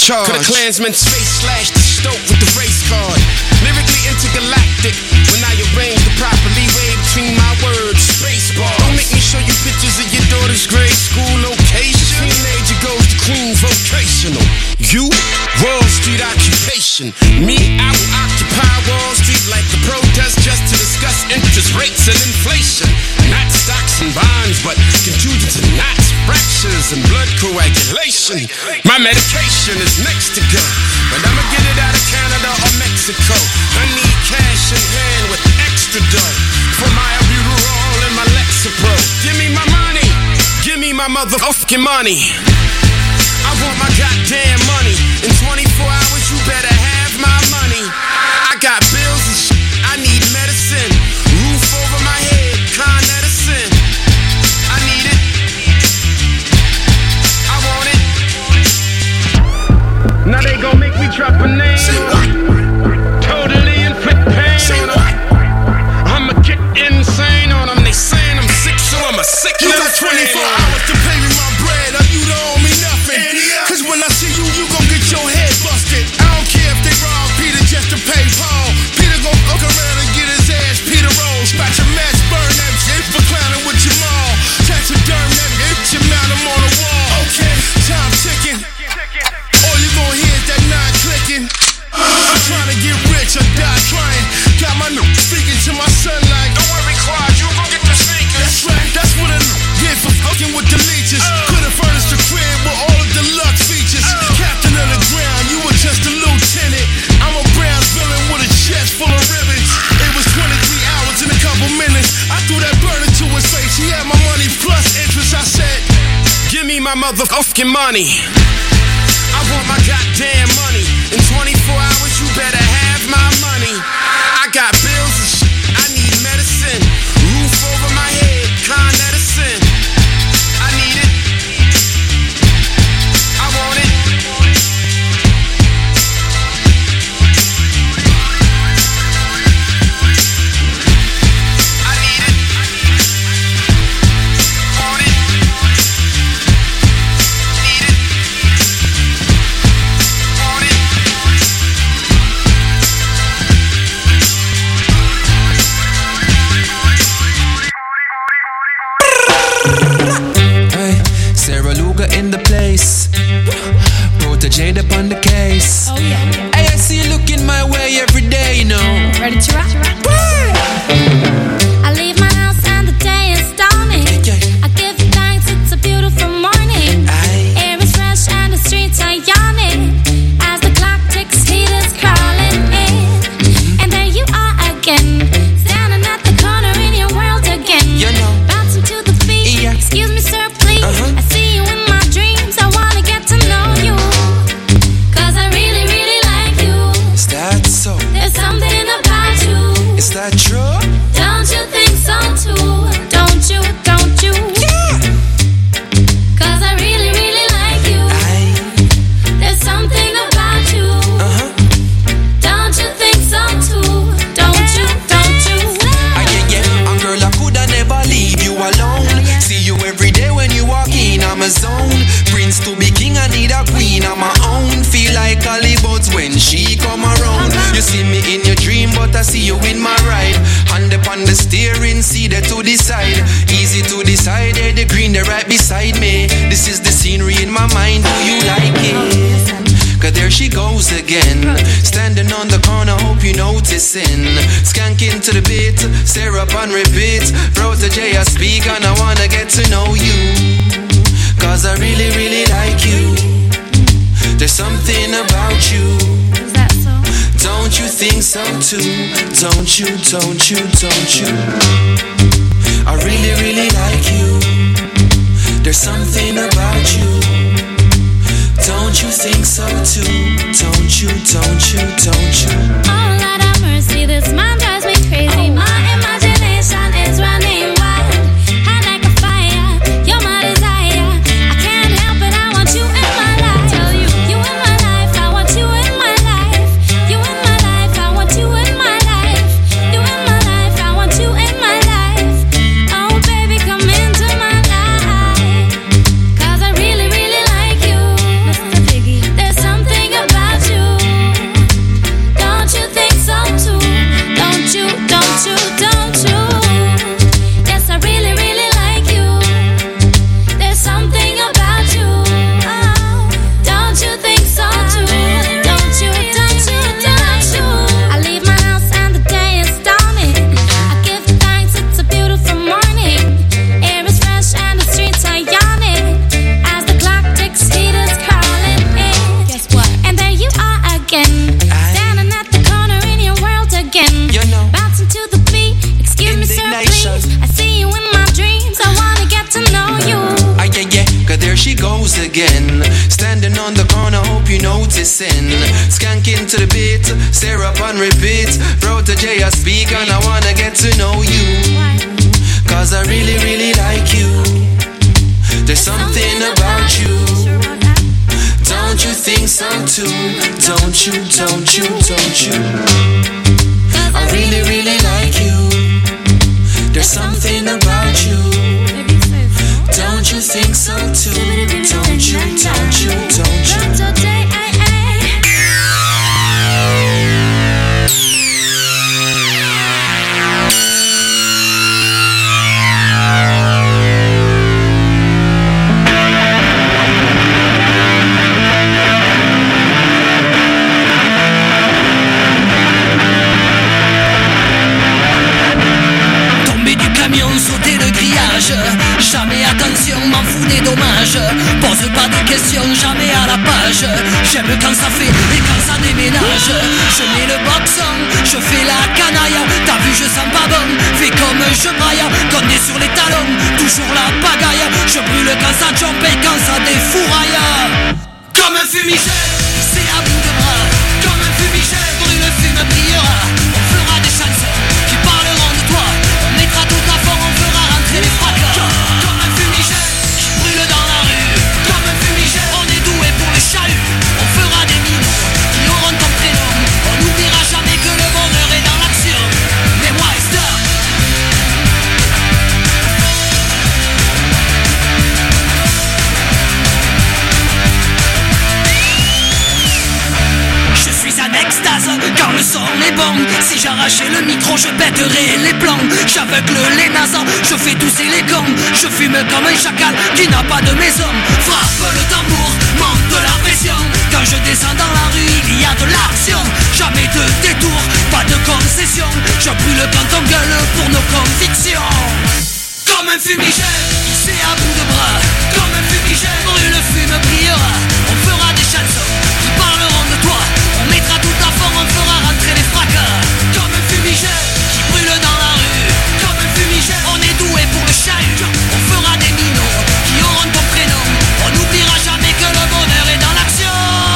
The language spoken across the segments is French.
charge. Could a Klansman's face slash the stoke with the race card. Lyrically intergalactic. When I arrange the proper leeway between my words. Space bar. Don't make me show you pictures of your daughter's grade school location. Teenager goes to Queens vocational. You, Wall Street occupation. Me, I will occupy Wall Street like the protest just to discuss interest rates and inflation. Not stocks and bonds, but contusions and knots, fractures and blood coagulation. My medication is next to go, but I'ma get it out of Canada or Mexico. I need cash in hand with extra dough for my albuterol and my Lexapro. Give me my money, give me my motherfucking money. I want my goddamn money. In 24 hours, you better have my money. I got bills and shit, I need medicine. Roof over my head, Con Edison. I need it. I want it. Now they gon' make me drop a name. Say what? Totally inflict pain on them. I'ma get insane on them. They saying I'm sick, so I'm a sick little train. You got 24 hours to pay me my bread, or you don't owe me nothing. Cause when I see you, you gon' get your head busted. I don't care if they rob Peter just to pay Paul. Peter gon' fuck around and get his ass Peter roll. Scratch a mess, burn that shit for clowning with your mall. Taxiderm that bitch and mount him on the wall. Okay, time ticking. All you gon' hear is that 9 clicking. I'm trying to get rich or die trying. Got my new speaking to my son like, don't worry, Quad, you gon' get the sneakers. That's right, that's what I get for fucking with the leeches. Could've furnished the crib with all the deluxe features. Captain of the ground, you were just a lieutenant. I'm a brown villain with a chest full of ribbons. It was 23 hours in a couple minutes. I threw that burner to his face. He had my money plus interest. I said, give me my motherfucking money. I want my goddamn money. In 24 hours, you better have my money. I got bills and shit, I need medicine. Roof over my head, Con Edison. I need it. I want it. I need it. Want it. Need it. Want it. Hey, Sarah Luga in the place. Protege up on the case. Oh yeah. Hey, I see you looking my way every day, you know. Ready to rock? I leave my house and the day is dawning. I give thanks, it's a beautiful morning. Air is fresh and the streets are yawning. As the clock ticks, heat is crawling in. And there you are again, standing at the corner in your world again. You know. Bouncing to the beat. Yeah. Excuse me, sir, please. I see you in my dreams. I wanna get to know you. Cause I really, really like you. Is that so? There's something about you. Is that true? Don't you think so too? Don't you, don't you? Yeah. Cause I really, really like you. There's something about you. Don't you think so too? Don't you, don't you? Yeah. And girl, I coulda never leave you alone. See you every day when you walk in, I'm a zone. Prince to be king, I need a queen of my own. Feel like Hollywood when she come around. You see me in your dream, but I see you in my ride. Hand upon the steering, see that to decide. Easy to decide, yeah, the green, they're right beside me. This is the scenery in my mind, do you like it? Cause there she goes again, standing on the corner, hope you noticing. Skanking to the beat, Sarah on repeat. Protege, I speak and I wanna get to know you. Cause I really, really like you. There's something about you. Is that so? Don't you think so too? Don't you, don't you, don't you? I really, really like you. There's something about you. Don't you think so too? Don't you, don't you, don't you? Oh, Lord have mercy, this man drives me crazy. My imagination is running wild. Hot like a fire, you're my desire. I can't help it, I want you in my life. Tell you, you in my life, I want you in my life. You in my life, I want you in my life. You in my life, I want you in my life. Oh, baby, come into my life. Cause I really, really like you. Mr. Biggie, there's something she goes again. Standing on the corner, hope you noticing. Skanking to the beat, stare up and repeat. Protege, I speak and I wanna get to know you. Cause I really, really like you. There's something about you. Don't you think so too? Don't you, don't you, don't you? I really, really like you. There's something about you. Don't you think so too? Don't you, don't you, don't you? Jamais attention, m'en fous des dommages. Pose pas de questions, jamais à la page. J'aime quand ça fait et quand ça déménage. Je mets le boxon, je fais la canaille. T'as vu, je sens pas bon, fais comme je braille. Condé sur les talons, toujours la pagaille. Je brûle quand ça jump et quand ça défouraille. Comme un fumigène, c'est à bout de bras. Comme un fumigène, brûle, fume, brillera. On fera des chansons qui parleront de toi. On mettra tout à fond, on fera rentrer les fracas. Comme un fumigène qui brûle dans la rue. Comme un fumigène, on est doué pour le chahut. On fera des minots qui auront ton prénom. On n'oubliera jamais que le bonheur est dans l'action. Mais moi, stop. Je suis en extase quand le son est bon. Si j'arrachais le micro, je pèterais les plombs. J'aveugle les nazes, je fais tousser les cons. Je fume comme un chacal qui n'a pas de maison. Frappe le tambour, monte la pression. Quand je descends dans la rue, il y a de l'action. Jamais de détour, pas de concession. Je brûle quand on gueule pour nos convictions. Comme un fumigène, c'est à bout de bras. Comme un fumigène, brûle, fume, brillera. On fera des chansons qui parleront de toi. On mettra tout à fond, on fera rentrer les fracas. Comme un fumigène qui brûle dans la rue. Comme un fumigène, on est doué pour le chahut. On fera des minots qui auront ton prénom. On n'oubliera jamais que le bonheur est dans l'action.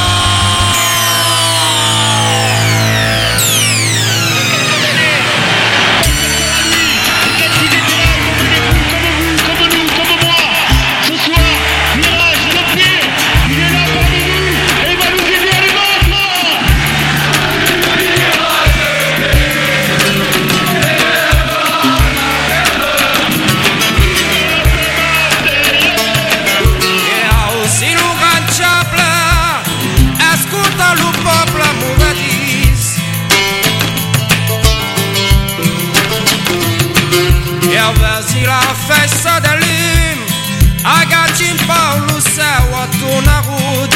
Vezi la festa de lim, agacim Paulu seu atunarud.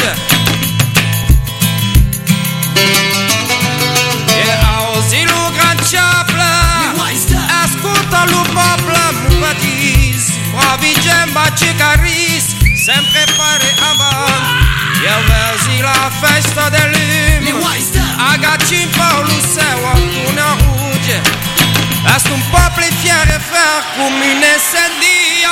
E auzi lu gran ceaplă, ascultă lu poplă muvătis. Bravi gemba cicaris, sempre pare avant. E vezi la festa de lim, agacim Paulu seu atunarud. Est un peuple fier et faire comme une incendia.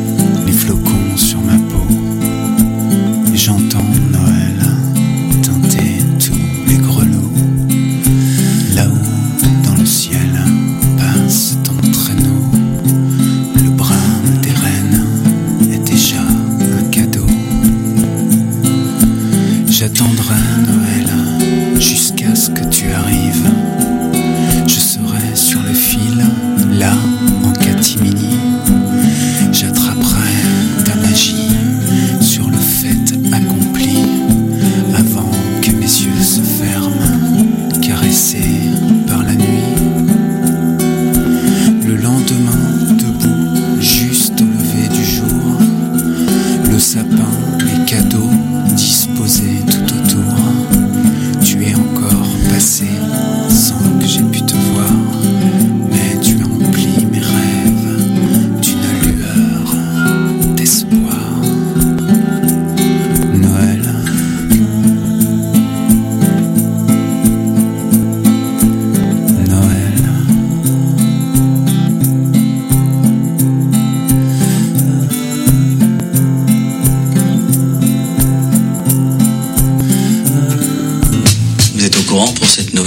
J'entends Noël teinté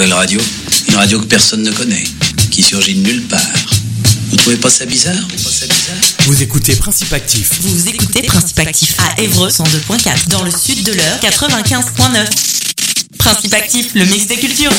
nouvelle radio. Une radio que personne ne connaît, qui surgit de nulle part. Vous trouvez pas ça bizarre? Vous écoutez Principe Actif. Vous écoutez Principe Actif à Évreux 102.4, dans le sud de l'Eure 95.9. Principe Actif, le mix des cultures.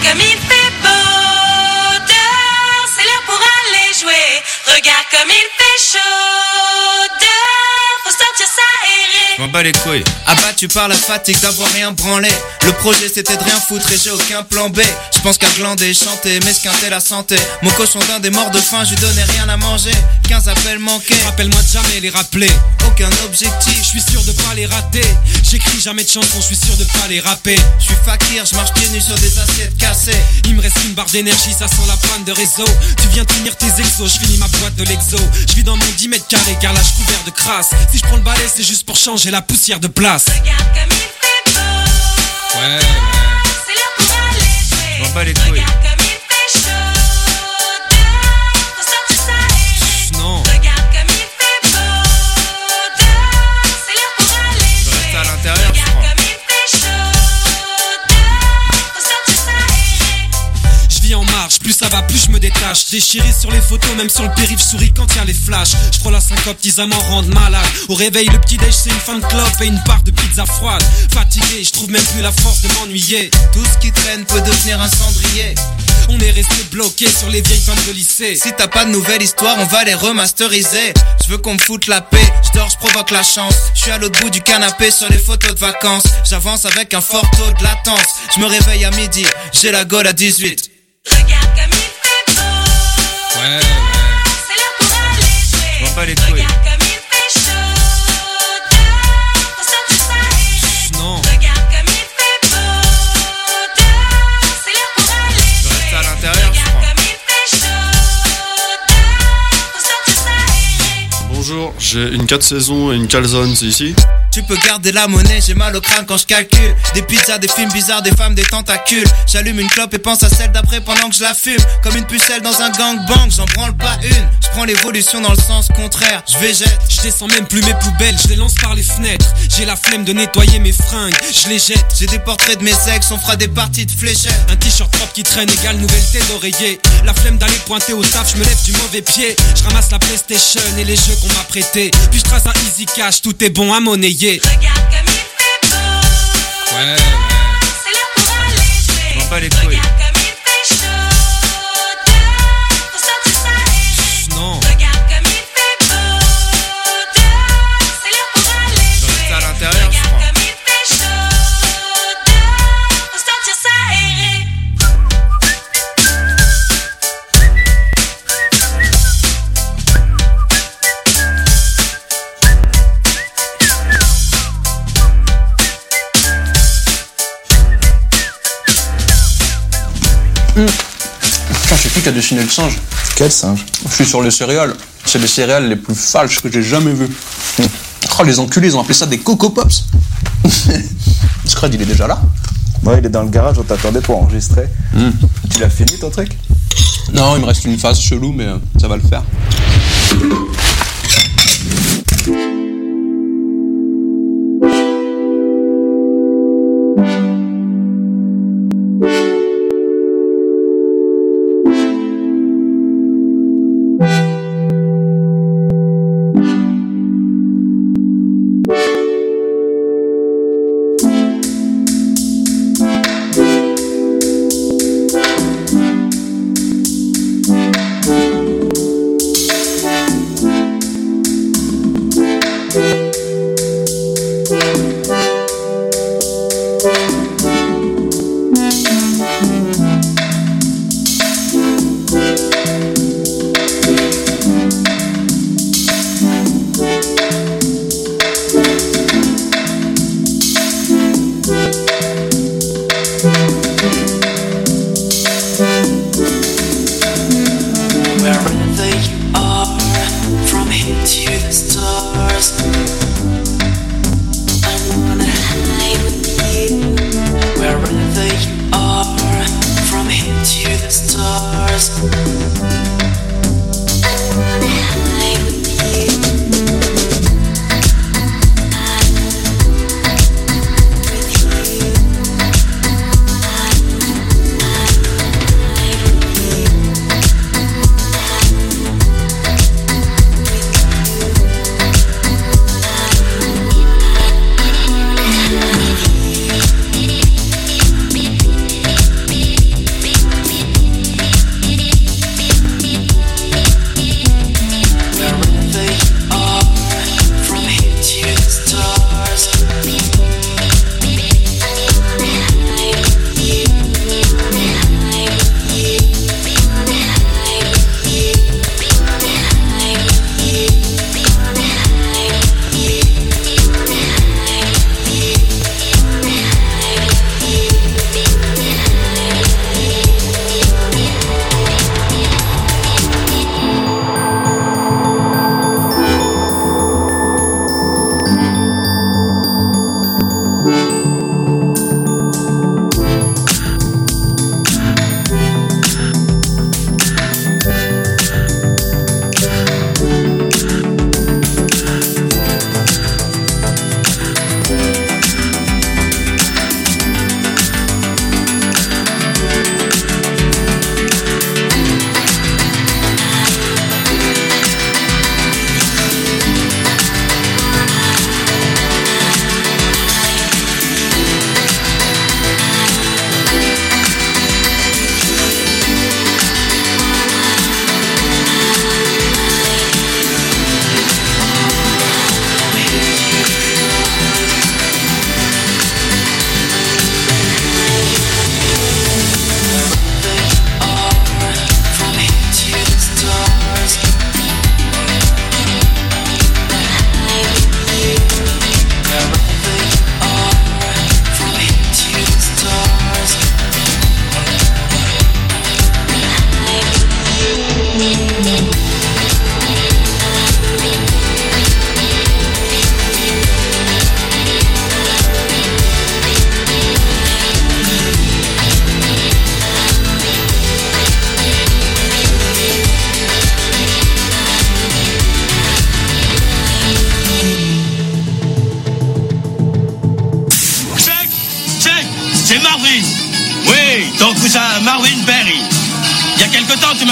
comme il fait beau dehors, c'est l'heure pour aller jouer. Regarde comme il fait chaud dehors, faut sortir s'aérer. Je m'en bats les couilles. Abattu par la fatigue d'avoir rien branlé. Le projet c'était de rien foutre et j'ai aucun plan B. Je pense qu'à glander, chanter, m'esquinter la santé. Mon cochon d'Inde est mort de faim, je lui donnais rien à manger. 15 appels manqués. Rappelle-moi de jamais les rappeler. Aucun objectif, Je suis sûr de pas les rater. J'écris jamais de chansons, je suis sûr de pas les rapper. je suis fakir, je marche pieds nus sur des assiettes cassées. Il me reste une barre d'énergie, ça sent la panne de réseau. Tu viens tenir tes exos, je finis ma boîte de l'exo. Je vis dans mon 10 mètres carrés, car là je couvert de crasse. Si je prends le balai, c'est juste pour changer la poussière de place. Regarde comme il fait beau. Ouais. C'est l'heure pour aller jouer. Je m'en bats les couilles. Regarde comme il fait chaud dehors, faut sortir s'aérer. Non. Regarde comme il fait beau dehors, c'est l'heure pour aller Je jouer. reste à l'intérieur, je Regarde crois. comme il fait chaud dehors, faut sortir s'aérer. Je vis en marche, plus ça va, plus je me détache. Déchiré sur les photos, même sur le périph', je souris quand y a les flashs. Je prends la syncope, ils m'en rendent malade. Au réveil, le petit déj, c'est une fin de clope et une part de pizza froide. Fatigué, je trouve même plus la force de m'ennuyer. Tout ce qui traîne peut devenir un cendrier. On est resté bloqué sur les vieilles vannes de lycée. Si t'as pas de nouvelle histoire, on va les remasteriser. Je veux qu'on me foute la paix, je dors, je provoque la chance. Je suis à l'autre bout du canapé sur les photos de vacances. J'avance avec un fort taux de latence. Je me réveille à midi, j'ai la gaule à 18. Regarde comme il fait beau. Ouais. C'est l'heure pour aller jouer. Je m'en bats les couilles. Regarde comme il fait chaud dehors, faut sortir s'aérer. Non. Regarde comme il fait beau dehors, c'est l'heure pour aller Je jouer. reste à l'intérieur, je Regarde crois. comme il fait chaud dehors, faut sortir s'aérer. Bonjour, j'ai une 4 saisons et une calzone, c'est ici? Tu peux garder la monnaie, j'ai mal au crâne quand je calcule. Des pizzas, des films bizarres, des femmes, des tentacules. J'allume une clope et pense à celle d'après pendant que je la fume. Comme une pucelle dans un gangbang, j'en branle pas une. Je prends l'évolution dans le sens contraire, je végète. Je descends même plus mes poubelles, je les lance par les fenêtres. J'ai la flemme de nettoyer mes fringues, je les jette. J'ai des portraits de mes ex, on fera des parties de fléchettes. Un t-shirt propre qui traîne égale nouvelle tête d'oreiller. La flemme d'aller pointer au taf, je me lève du mauvais pied. Je ramasse la PlayStation et les jeux qu'on m'a prêtés. Puis je trace un easy cash, tout est bon à monnayer. Regarde comme il fait beau. Ouais. C'est l'heure pour aller jouer. Je m'en bats les couilles. Regarde comme il fait chaud dehors, faut sortir s'aérer. Non. Regarde comme il fait beau dehors, c'est l'heure pour aller Je jouer. reste à l'intérieur, je Regarde crois. comme il fait chaud dehors, faut sortir s'aérer. Putain, c'est qui a dessiné le singe? Quel singe? Je suis sur les céréales. C'est les céréales les plus falches que j'ai jamais vues. Oh, les enculés, ils ont appelé ça des Coco Pops. Scred, il est déjà là? Ouais, il est dans le garage, on t'attendait pour enregistrer. Tu l'as fini ton truc? Non, il me reste une phase chelou, mais ça va le faire.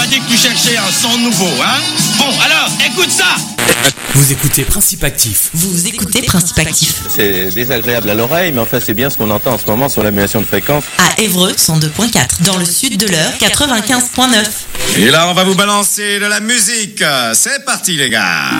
dit que tu cherchais un son nouveau, hein? Bon, alors, écoute ça! Vous écoutez Principe Actif. Vous écoutez Principe Actif. C'est désagréable à l'oreille, mais enfin c'est bien ce qu'on entend en ce moment sur l'annulation de fréquence. À Évreux, 102.4. Dans le sud de l'heure, 95.9. Et là, on va vous balancer de la musique. C'est parti, les gars!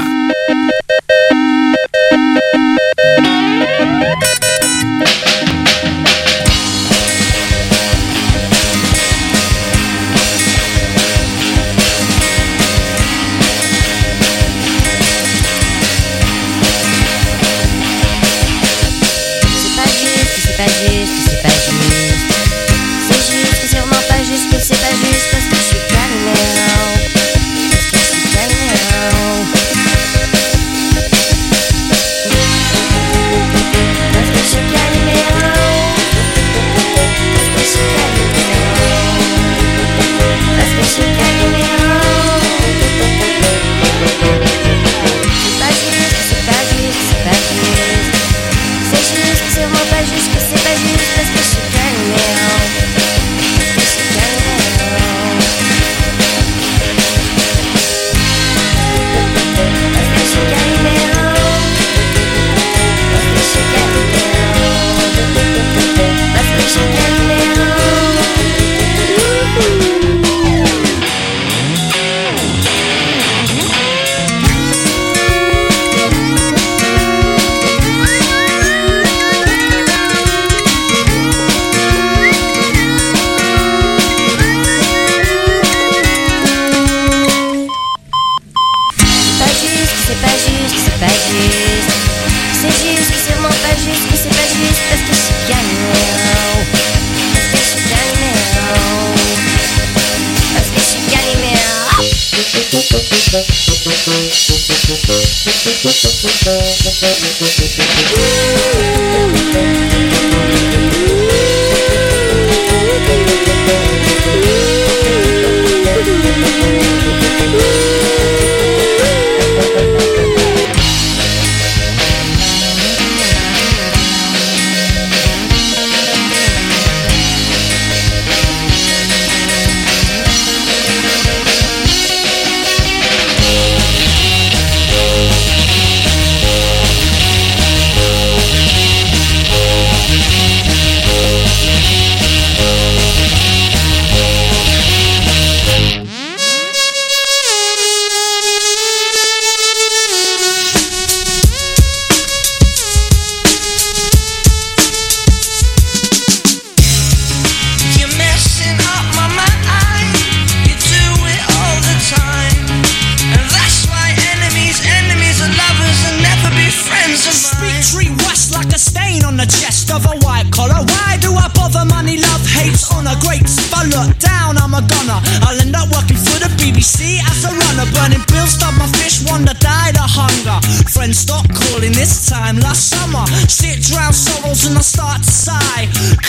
Stop calling this time last summer. Sit drown sorrows and I start to sigh.